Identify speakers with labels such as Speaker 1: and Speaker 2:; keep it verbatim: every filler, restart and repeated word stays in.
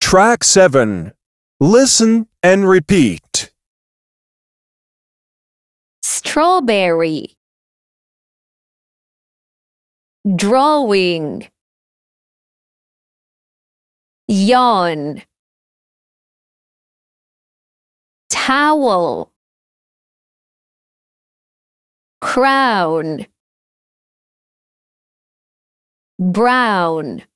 Speaker 1: Track seven. Listen and repeat.
Speaker 2: Strawberry. Drawing. Yawn. Towel. Crown. Brown.